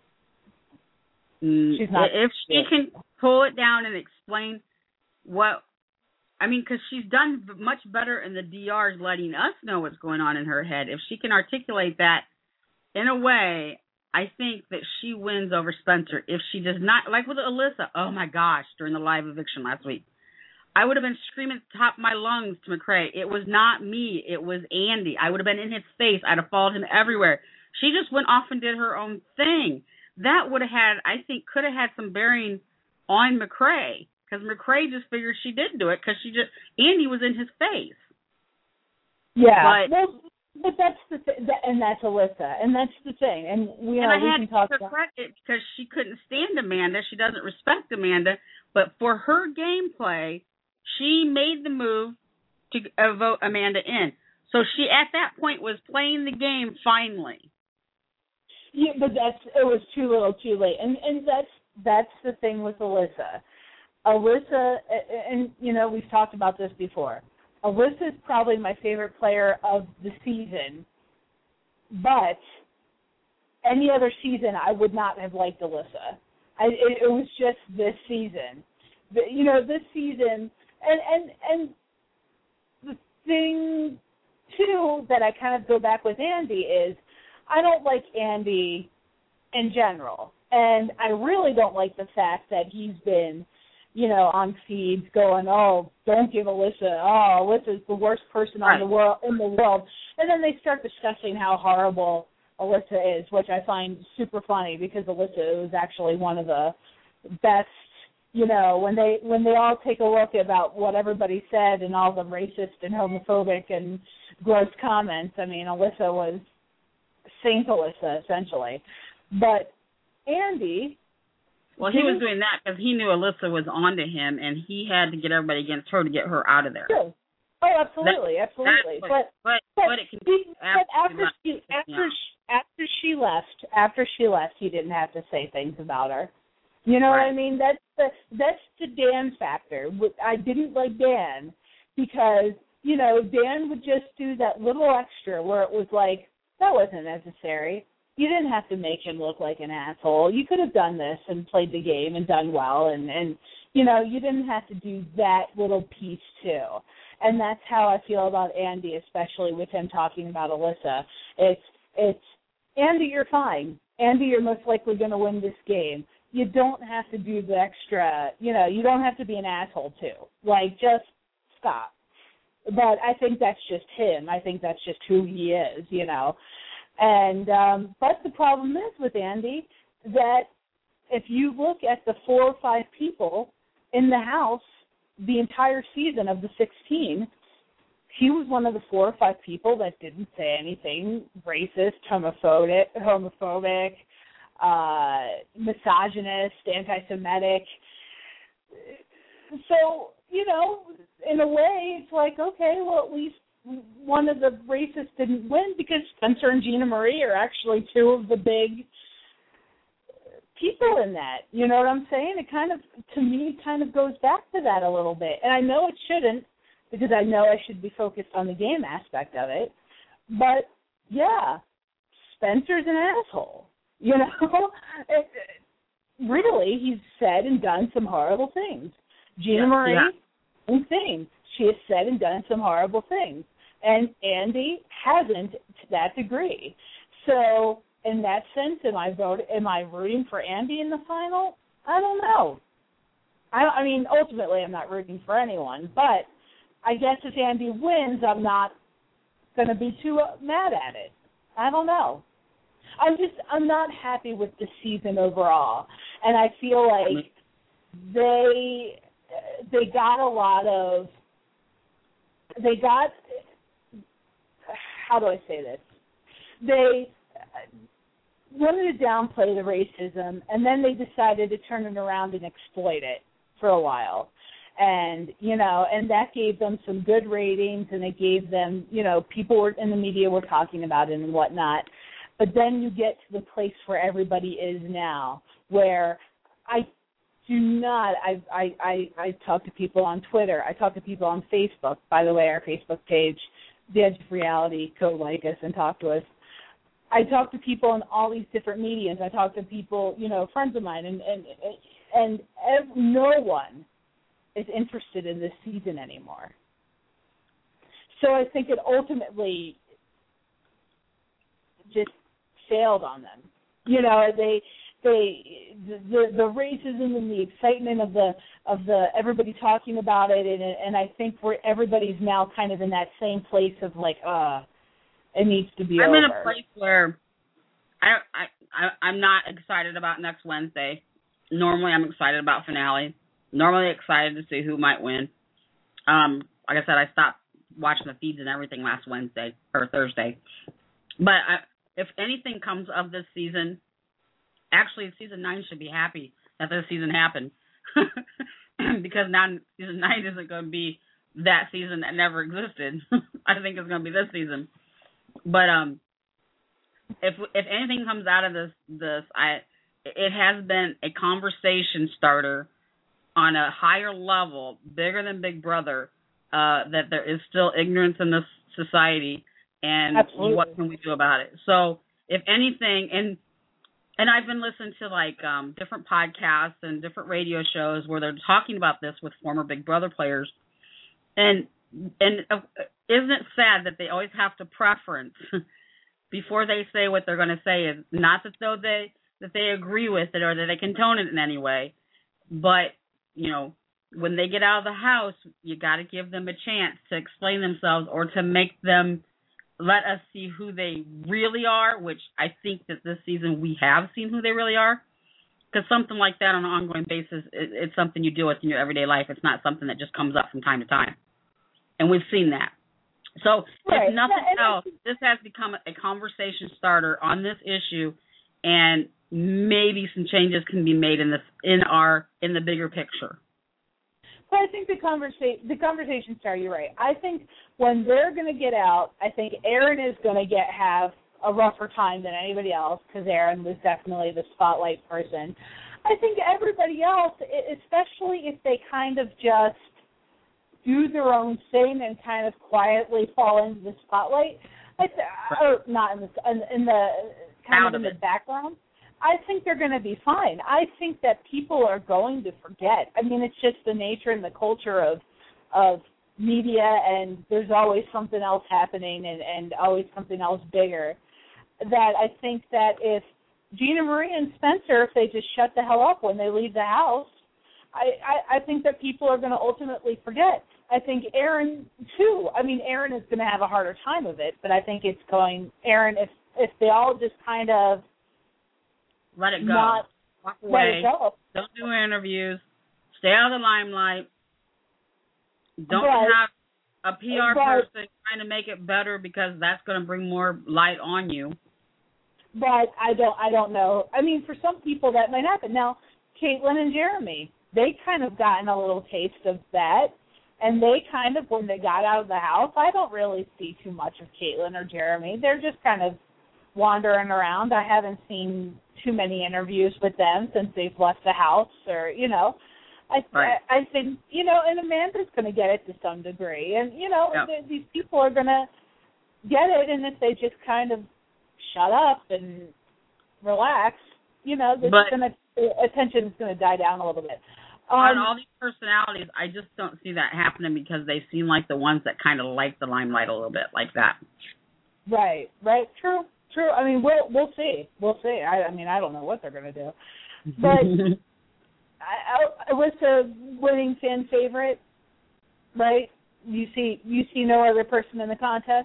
She's not. If she can pull it down and explain what, I mean, because she's done much better in the D Rs letting us know what's going on in her head. If she can articulate that in a way, I think that she wins over Spencer. If she does not, like with Alyssa, oh my gosh, during the live eviction last week, I would have been screaming at the top of my lungs to McCrae. It was not me. It was Andy. I would have been in his face. I'd have followed him everywhere. She just went off and did her own thing. That would have had, I think, could have had some bearing on McCrae, because McCrae just figured she didn't do it because she just, Andy was in his face. Yeah. But, well, but that's the thing, and that's Alyssa, and that's the thing. And we, and know, I we had can talk to about correct it because she couldn't stand Amanda. She doesn't respect Amanda. But for her gameplay, she made the move to uh, vote Amanda in. So she, at that point, was playing the game finally. Yeah, but that's it was too little, too late, and and that's that's the thing with Alyssa. Alyssa, and you know we've talked about this before. Alyssa is probably my favorite player of the season, but any other season I would not have liked Alyssa. I, it, it was just this season, the, you know, this season, and and and the thing too that I kind of go back with Andy is. I don't like Andy in general, and I really don't like the fact that he's been, you know, on feeds going, oh, don't give Alyssa, oh, Alyssa's the worst person right. on the world in the world, and then they start discussing how horrible Alyssa is, which I find super funny because Alyssa was actually one of the best. You know, when they when they all take a look about what everybody said and all the racist and homophobic and gross comments, I mean, Alyssa was Saint Alyssa, essentially. But Andy... Well, he was doing that because he knew Alyssa was onto him, and he had to get everybody against her to get her out of there. Sure. Oh, absolutely, that, absolutely. What, but, but, but, but, it can he, but after, left, she, after, she, after she left, after she left, he didn't have to say things about her. You know right. what I mean? That's the, that's the Dan factor. I didn't like Dan because, you know, Dan would just do that little extra where it was like, that wasn't necessary. You didn't have to make him look like an asshole. You could have done this and played the game and done well, and, and you know, you didn't have to do that little piece too. And that's how I feel about Andy, especially with him talking about Alyssa. It's, it's Andy, you're fine. Andy, you're most likely going to win this game. You don't have to do the extra, you know, you don't have to be an asshole too. Like, just stop. But I think that's just him. I think that's just who he is, you know. And um, but the problem is with Andy that if you look at the four or five people in the house the entire season of the sixteen, he was one of the four or five people that didn't say anything racist, homophobic, homophobic, uh, misogynist, anti-Semitic. So, you know, in a way, it's like, okay, well, at least one of the racists didn't win because Spencer and Gina Marie are actually two of the big people in that. You know what I'm saying? It kind of, to me, kind of goes back to that a little bit. And I know it shouldn't because I know I should be focused on the game aspect of it. But, yeah, Spencer's an asshole. You know? It, really, he's said and done some horrible things. Gina yeah, Marie, yeah. same thing. She has said and done some horrible things. And Andy hasn't to that degree. So, in that sense, am I vote, am I rooting for Andy in the final? I don't know. I, I mean, ultimately, I'm not rooting for anyone. But I guess if Andy wins, I'm not going to be too mad at it. I don't know. I'm just, I'm not happy with the season overall. And I feel like they, they got a lot of they got, how do I say this? They wanted to downplay the racism, and then they decided to turn it around and exploit it for a while. And, you know, and that gave them some good ratings, and it gave them, you know, people were, in the media were talking about it and whatnot. But then you get to the place where everybody is now, where I do not, I, I, I, I talk to people on Twitter. I talk to people on Facebook. By the way, our Facebook page, The Edge of Reality, go like us and talk to us. I talk to people in all these different mediums. I talk to people, you know, friends of mine, and and and ev- no one is interested in this season anymore. So I think it ultimately just failed on them. You know, they they the the racism and the excitement of the of the everybody talking about it, and and I think we're everybody's now kind of in that same place of like, uh, it needs to be I'm over. in a place where I, I, I, I'm not excited about next Wednesday. Normally I'm excited about finale. Normally excited to see who might win. Um, like I said, I stopped watching the feeds and everything last Wednesday or Thursday. But I, if anything comes of this season, actually season nine should be happy that this season happened. Because now season nine isn't going to be that season that never existed. I think it's going to be this season. But um, if if anything comes out of this, this I it has been a conversation starter on a higher level, bigger than Big Brother, uh, that there is still ignorance in this society, and Absolutely. What can we do about it? So, if anything, and and I've been listening to like um, different podcasts and different radio shows where they're talking about this with former Big Brother players, and and uh, isn't it sad that they always have to preference before they say what they're going to say? Is not that though they that they agree with it or that they condone it in any way, but you know, when they get out of the house, you got to give them a chance to explain themselves or to make them let us see who they really are, which I think that this season we have seen who they really are. Because something like that on an ongoing basis, it, it's something you deal with in your everyday life. It's not something that just comes up from time to time. And we've seen that. So Right. if nothing Yeah, else, this has become a conversation starter on this issue, and maybe some changes can be made in this in our in the bigger picture. But I think the conversation the conversation starter. You're right. I think when they're going to get out, I think Aaron is going to get have a rougher time than anybody else because Aaron was definitely the spotlight person. I think everybody else, especially if they kind of just do their own thing and kind of quietly fall into the spotlight, I th- or not in the in, in the kind Out of in of the it. background, I think they're going to be fine. I think that people are going to forget. I mean, it's just the nature and the culture of of media, and there's always something else happening and, and always something else bigger. That I think that if Gina Marie and Spencer, if they just shut the hell up when they leave the house, I, I, I think that people are going to ultimately forget. I think Aaron, too. I mean, Aaron is going to have a harder time of it, but I think it's going, Aaron, if if they all just kind of Let it go. not Walk let away. it go. Don't do interviews. Stay out of the limelight. Don't Right. have a P R Right. person trying to make it better because that's going to bring more light on you. But I don't, I don't know. I mean, for some people that might happen. Now, Caitlin and Jeremy, they kind of gotten a little taste of that, and they kind of, when they got out of the house, I don't really see too much of Caitlin or Jeremy. They're just kind of wandering around. I haven't seen too many interviews with them since they've left the house, or you know. I Right. I, I think you know, and Amanda's going to get it to some degree, and you know, Yeah. th- these people are going to get it, and if they just kind of shut up and relax, you know, this But- is gonna, attention is going to die down a little bit. Um, On all these personalities, I just don't see that happening because they seem like the ones that kind of like the limelight a little bit, like that. Right, right, true, true. I mean, we'll we'll see, we'll see. I, I mean, I don't know what they're going to do, but I, I was a winning fan favorite, right? You see, you see no other person in the contest.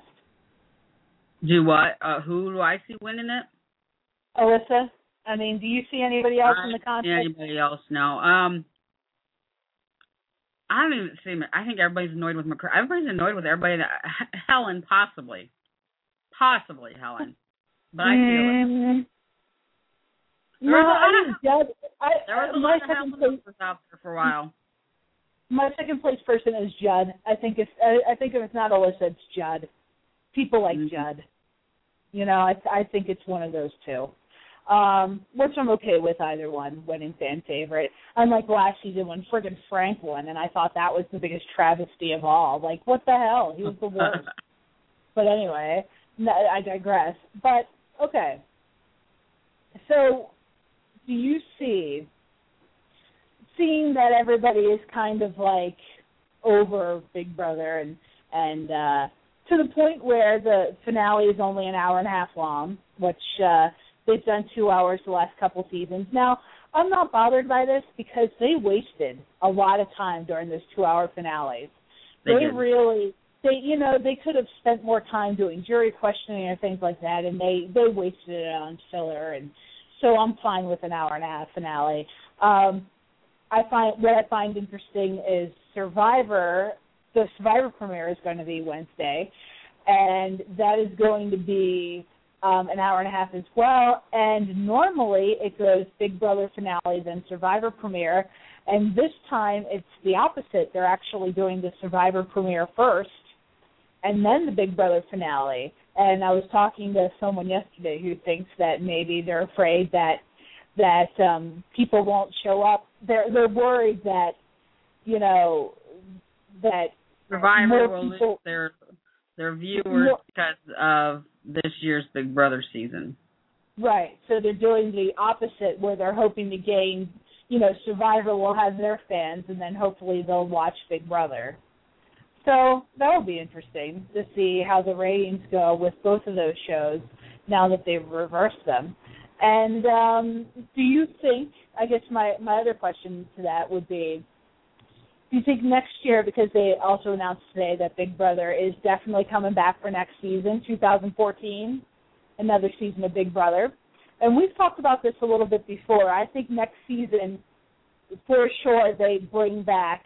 Do what? Uh, who do I see winning it? Alyssa. I mean, do you see anybody else I in the don't see contest? anybody else? No. Um, I I don't even see. I think everybody's annoyed with McCur- Everybody's annoyed with everybody. That, Helen, possibly, possibly Helen, but I feel mm. it. No, I mean, Judd. I, there was a my lot of second Helen place out there for a while. My second place person is Judd. I think if I, I think if it's not Alyssa, it's Judd. People like mm-hmm. Judd. You know, I I think it's one of those two. Um, which I'm okay with either one winning fan favorite. Unlike last season when friggin' Frank won, and I thought that was the biggest travesty of all. Like, what the hell? He was the worst. But anyway, no, I digress. But, okay. So, do you see, seeing that everybody is kind of like over Big Brother and, and uh, to the point where the finale is only an hour and a half long, which uh, they've done two hours the last couple seasons. Now, I'm not bothered by this because they wasted a lot of time during those two-hour finales. They, they really, they you know, they could have spent more time doing jury questioning or things like that, and they, they wasted it on filler. And so I'm fine with an hour and a half finale. Um, I find what I find interesting is Survivor. The Survivor premiere is going to be Wednesday, and that is going to be Um, an hour and a half as well, and normally it goes Big Brother finale, then Survivor premiere, and this time it's the opposite. They're actually doing the Survivor premiere first, and then the Big Brother finale. And I was talking to someone yesterday who thinks that maybe they're afraid that that um, people won't show up. They're they're worried that you know that Survivor will lose their their viewers more, because of this year's Big Brother season. Right. So they're doing the opposite where they're hoping to gain, you know, Survivor will have their fans and then hopefully they'll watch Big Brother. So that will be interesting to see how the ratings go with both of those shows now that they've reversed them. And um, do you think, I guess my, my other question to that would be, do you think next year, because they also announced today that Big Brother is definitely coming back for next season, two thousand fourteen, another season of Big Brother. And we've talked about this a little bit before. I think next season, for sure, they bring back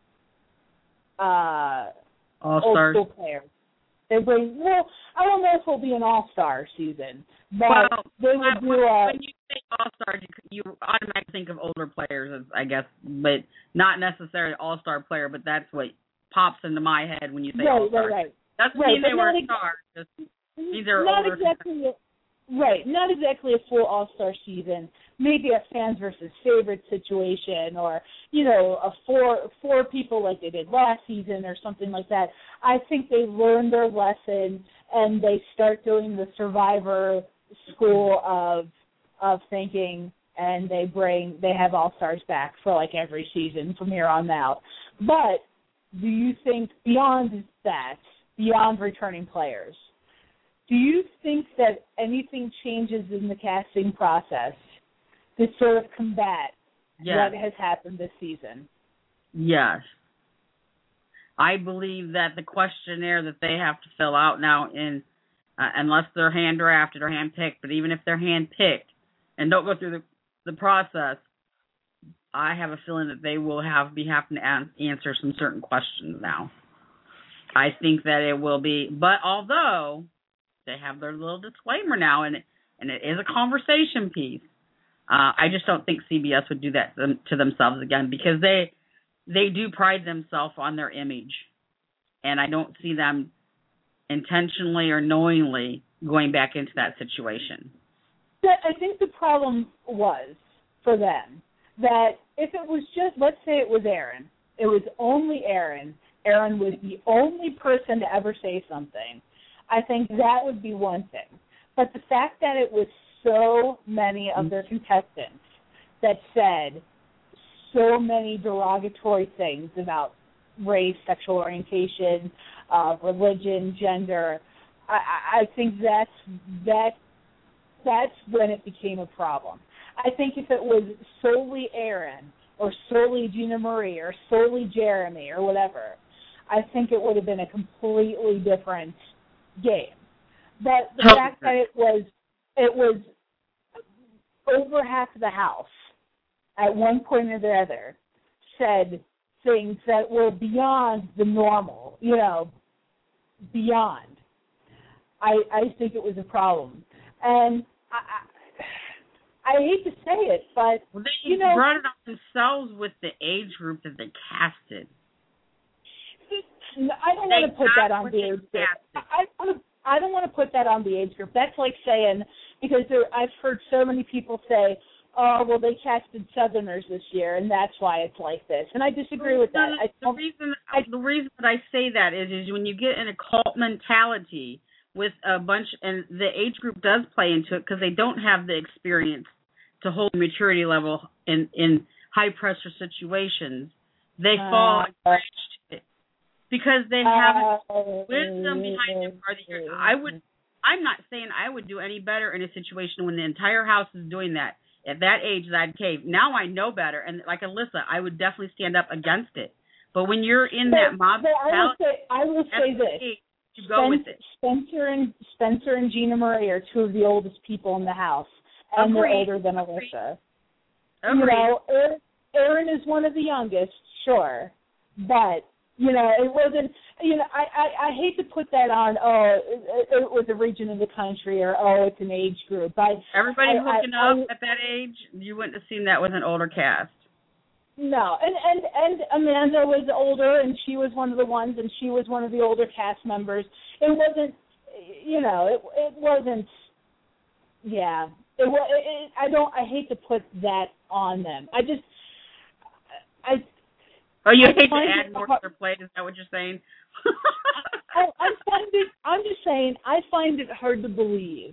uh, All-Stars. old school players. They bring, well, I don't know if it'll be an all-star season, but well, they will do a... When you say all-stars, you, you automatically think of older players, I guess, but not necessarily all-star player, but that's what pops into my head when you say right, all-stars. Right, right, Doesn't right. mean they were ex- stars. Just, these are not older exactly a, Right, not exactly a full all-star season. Maybe a fans versus favorite situation, or you know, a four four people like they did last season, or something like that. I think they learn their lesson and they start doing the Survivor school of of thinking, and they bring they have all-stars back for like every season from here on out. But do you think beyond that, beyond returning players, do you think that anything changes in the casting process to sort of combat yes. what has happened this season? Yes. I believe that the questionnaire that they have to fill out now, in uh, unless they're hand drafted or hand picked, but even if they're hand picked and don't go through the, the process, I have a feeling that they will have be having to an- answer some certain questions now. I think that it will be, but although they have their little disclaimer now, and it, and it is a conversation piece, uh, I just don't think C B S would do that to, them, to themselves again, because they they do pride themselves on their image, and I don't see them intentionally or knowingly going back into that situation. I think the problem was for them that if it was just, let's say it was Aaron, it was only Aaron, Aaron was the only person to ever say something, I think that would be one thing. But the fact that it was so many of their contestants that said so many derogatory things about race, sexual orientation, uh, religion, gender, I, I think that's that that's when it became a problem. I think if it was solely Aaron or solely Gina Marie or solely Jeremy or whatever, I think it would have been a completely different game. But the oh. fact that it was it was over half of the house at one point or the other said things that were beyond the normal, you know, beyond. I I think it was a problem. And I, I, I hate to say it, but, well, they you know. brought it on themselves with the age group that they casted. I don't they want to put that on the age group. I, I, I don't want to put that on the age group. That's like saying, because there, I've heard so many people say, oh, well, they casted Southerners this year, and that's why it's like this. And I disagree with that. I the reason I, the reason that I say that is, is when you get in a cult mentality with a bunch, and the age group does play into it because they don't have the experience to hold maturity level in, in high-pressure situations. They uh, fall uh, because they have uh, wisdom behind them. Or the, I would, I'm not saying I would do any better in a situation when the entire house is doing that. At that age, I'd cave. Now I know better, and like Alyssa, I would definitely stand up against it. But when you're in so, that mob so I will say, I will say this: age, you go Spencer, with it. Spencer and Spencer and Gina Marie are two of the oldest people in the house, and Agreed. they're older than Alyssa. Agreed. You know, Aaron, Aaron is one of the youngest, sure, but you know, it wasn't. You know, I, I, I hate to put that on. Oh, it, it was a region of the country, or oh, it's an age group. I, Everybody I, hooking I, up I, at that age, you wouldn't have seen that with an older cast. No, and, and and Amanda was older, and she was one of the ones, and she was one of the older cast members. It wasn't, you know, it it wasn't. Yeah, it was. It, it, I don't. I hate to put that on them. I just, I. Oh, you I hate to find add it more hard, to their plate? Is that what you're saying? I, I find it. I'm just saying. I find it hard to believe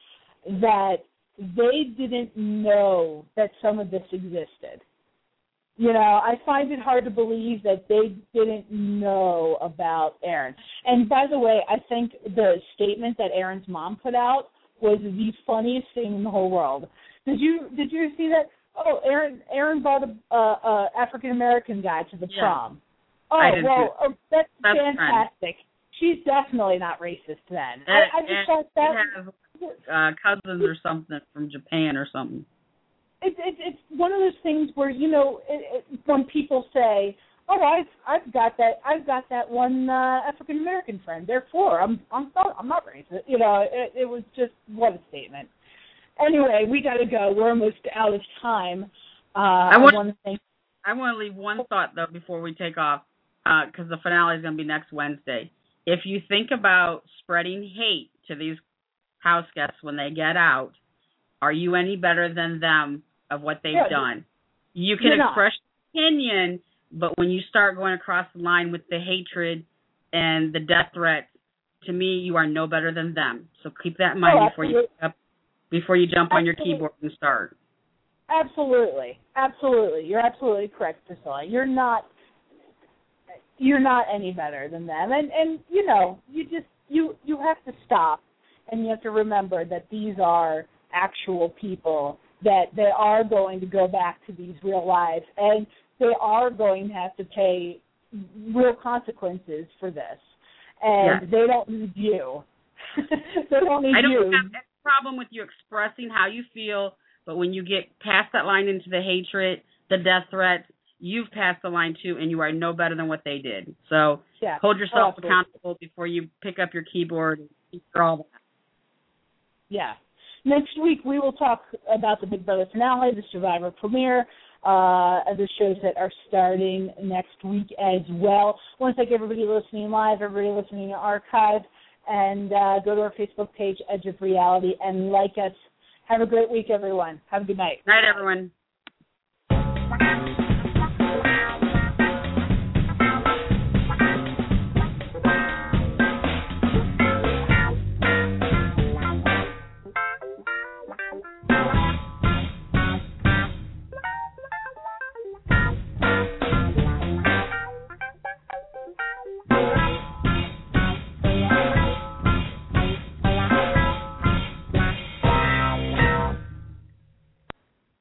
that they didn't know that some of this existed. You know, I find it hard to believe that they didn't know about Aaron. And by the way, I think the statement that Aaron's mom put out was the funniest thing in the whole world. Did you Did you see that? Oh, Aaron Aaron brought a, a, a African American guy to the yeah. prom. Oh, I did well, too. oh, that's, that's fantastic. Fun. She's definitely not racist then. And, I, I just thought that. Have uh, cousins or something from Japan or something. It's it, it's one of those things where, you know, it, it, when people say, "Oh, I've I've got that I've got that one uh, African American friend," therefore I'm I'm not I'm not racist. You know, it, it was just what a statement. Anyway, we got to go. We're almost out of time. Uh, I, want, I want to thank. I want to leave one thought though before we take off, because uh, the finale is going to be next Wednesday. If you think about spreading hate to these house guests when they get out, are you any better than them of what they've Yeah, done? You can express your opinion, but when you start going across the line with the hatred and the death threats, to me, you are no better than them. So keep that in mind oh, before you up, before you jump on your absolutely. keyboard and start. Absolutely, absolutely. You're absolutely correct, Priscilla. You're not. You're not any better than them, and and you know, you just you you have to stop, and you have to remember that these are actual people, that they are going to go back to these real lives, and they are going to have to pay real consequences for this. And yes. They don't need you. They don't need I don't you. have any problem with you expressing how you feel, but when you get past that line into the hatred, the death threats, you've passed the line too, and you are no better than what they did. So yeah. hold yourself oh, accountable before you pick up your keyboard and for all that. Yeah. Next week, we will talk about the Big Brother finale, the Survivor premiere, uh, other shows that are starting next week as well. I want to thank everybody listening live, everybody listening to archive, and uh, go to our Facebook page, Edge of Reality, and like us. Have a great week, everyone. Have a good night. Night, everyone.